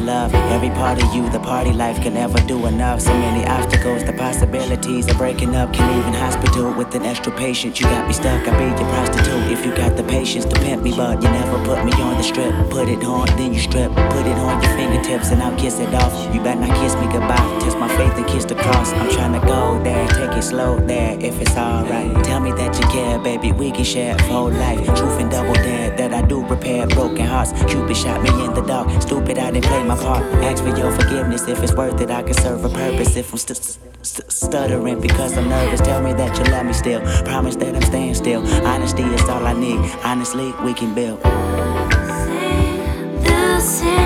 love. Every part of you, the party life can never do enough. So many obstacles, the possibilities of breaking up. Can leave in hospital with an extra patient. You got me stuck, I'll be your prostitute if you got the patience to pimp me. But you never put me on the strip. Put it on, then you strip. Put it on your fingertips and I'll kiss it off. You better not kiss me goodbye. Test my faith and kiss the cross. I'm trying to go there, take it slow there if it's alright. Tell me that you care, baby, we can share a whole life. Truth and double dare that I do repair broken hearts. Cupid shot me in the dark. Stupid, I didn't play my part. Ask for your forgiveness if it's worth it. I can serve a purpose if I'm stuttering because I'm nervous. Tell me that you love me still. Promise that I'm staying still. Honesty is all I need. Honestly, we can build. They'll say